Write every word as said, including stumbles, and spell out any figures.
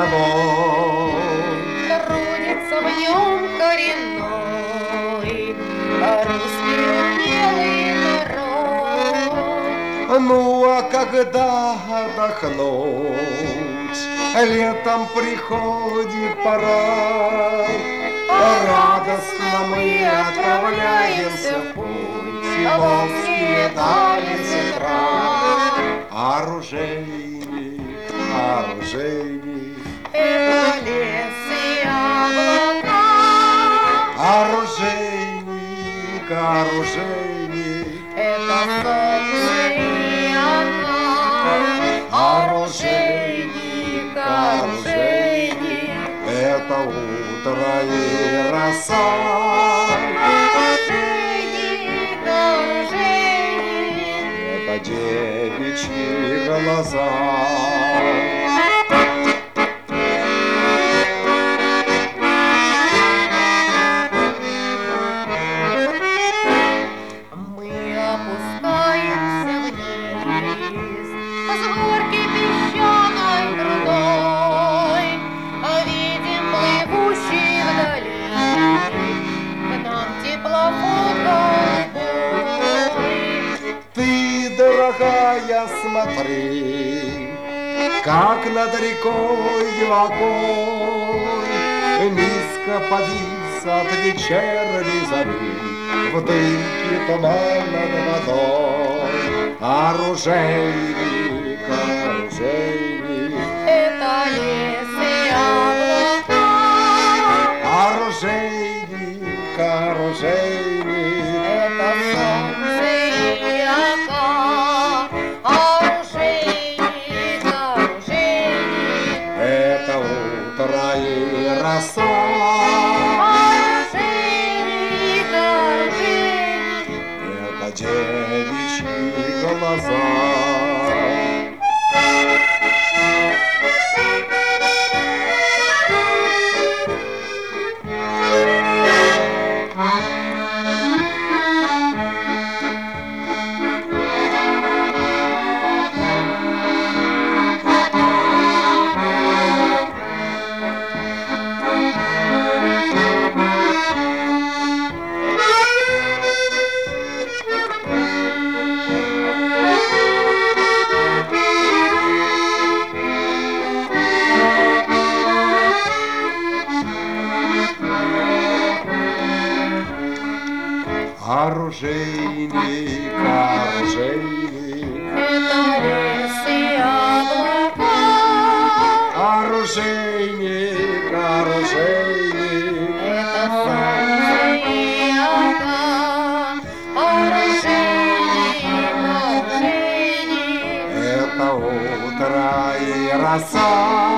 село. Трудится в нем коренной русский умелый народ. Ну а когда отдохнуть летом приходит пора, радостно мы отправляемся в путь в волжские дали с утра. Оружейник, оружейник, Это лес и облака. оружейник, оружейник, Это солнце и ока. Оружейник, оружейник, это утро и роса. оружейник, оружейник. Это девичьи глаза. Мы опускаемся вниз с горки песчаной крутой, видим плывущий вдали к нам теплоход голубой. Ты, дорогая, смотри, как над рекой огонь низко повис от вечерней зари в дымке туман над водой. Оружейник, оружейник, Это лес и облака. оружейник, оружейник, Это солнце и ока. Оружейник, оружейник. это утро и роса. Оружейник, оружейник. Это девичьи глаза. Оружейник, оружейник, Это лес и облака. оружейник, оружейник, Это солнце и ока. Оружейник, оружейник. это утро и роса.